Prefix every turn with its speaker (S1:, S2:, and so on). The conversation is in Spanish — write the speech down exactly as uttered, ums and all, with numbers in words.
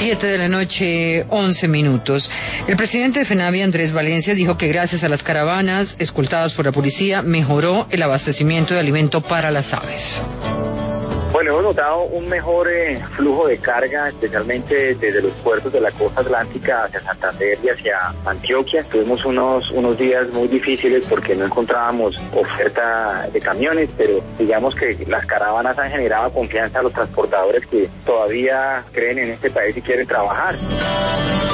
S1: Siete de la noche, once minutos. El presidente de FENAVI, Andrés Valencia, dijo que gracias a las caravanas escoltadas por la policía mejoró el abastecimiento de alimento para las aves.
S2: Bueno, hemos notado un mejor eh, flujo de carga, especialmente desde los puertos de la costa atlántica hacia Santander y hacia Antioquia. Tuvimos unos unos días muy difíciles porque no encontrábamos oferta de camiones, pero digamos que las caravanas han generado confianza a los transportadores que todavía creen en este país y quieren trabajar.